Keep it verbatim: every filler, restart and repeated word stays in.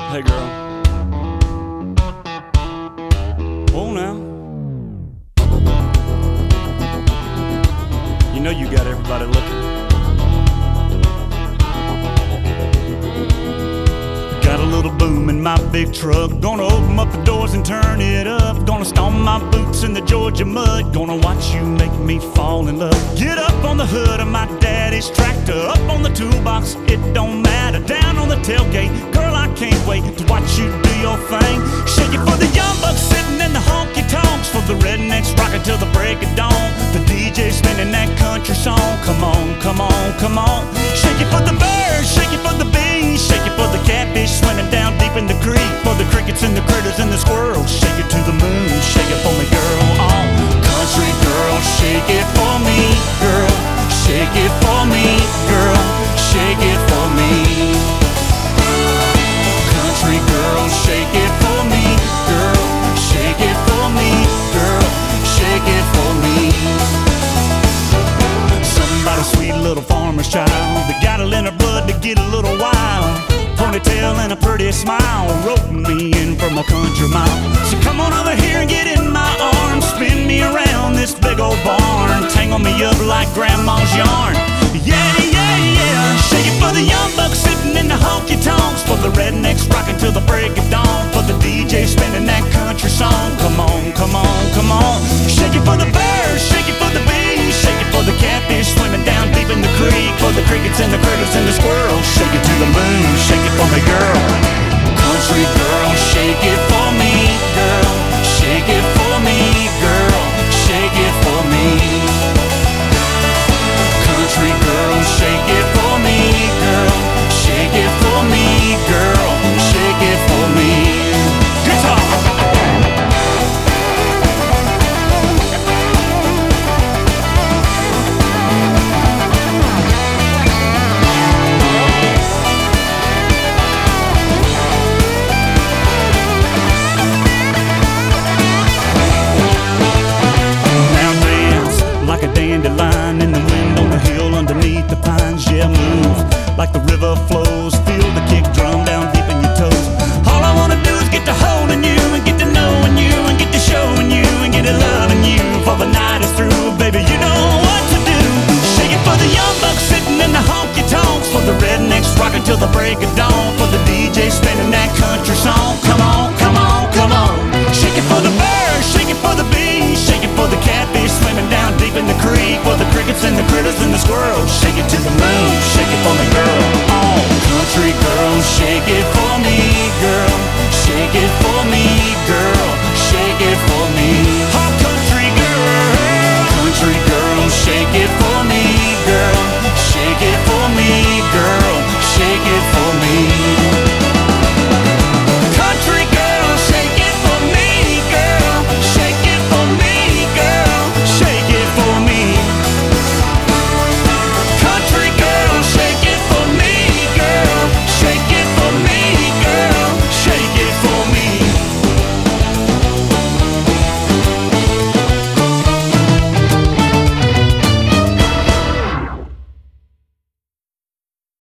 Hey girl. Whoa now. You know you got everybody looking. Got a little boom in my big truck. Gonna open up the doors and turn it up. Gonna stomp my boots in the Georgia mud. Gonna watch you make me fall in love. Get up on the hood of my daddy's tractor. Up on the toolbox, it don't matter. Down on the tailgate, girl, I can't wait to watch you do your thing. Shake it for the young bucks sitting in the honky-tonks. For the rednecks rocking till the break of dawn. The D J spinning that country song. Come on, come on, come on. Shake it for the birds, shake it for the bees. Shake it for the catfish swimming down deep in the creek. For the crickets and the critters and the squirrels. Shake it to the moon, shake it for me, girl. Oh, country girl, shake it for me, girl. Shake it for me, girl. Shake it for me. Country girl, shake it for me, girl. Shake it for me, girl. Shake it for me. Somebody sweet little farmer's child that got it in her blood to get a little wild. Ponytail and a pretty smile, roping me in from a country mile. So come on over here and get in my arms. Spin me around this big old barn. Tangle me up like grandma's yarn. Yeah, yeah, yeah. Shake it for the young bucks sitting in the honky-tonks. For the rednecks rocking till the break of dawn. For the D J spinning that country song. Come on, come on, come on. Shake it for the birds, shake it for the bees. Shake it for the catfish swimming down deep in the creek. For the crickets and the critters and the squirrels. Shake it to the moon, shake it for me, girl. Country girl, shake it for me, girl. Shake it for me, girl. Shake it for me. Country girl, shake it for me, girl. Shake it for me, girl. Shake it for me. Guitar. Dandelion in the wind on the hill underneath the pines. Yeah, move like the river flows. Feel the kick drum down deep in your toes. All I wanna do is get to holding you and get to knowing you and get to showing you and get to loving you. For the night is through, baby, you know what to do. Shake it for the young bucks sitting in the honky-tonks. For the rednecks rocking till the break of dawn. For the D J spinning that country song. Come on, come on, come on. Shake it for the birds, shake it for the bees. Shake it for the catfish swimming down deep in the creek. For the crickets and the critters and the squirrels. Shake it to the moon, shake it for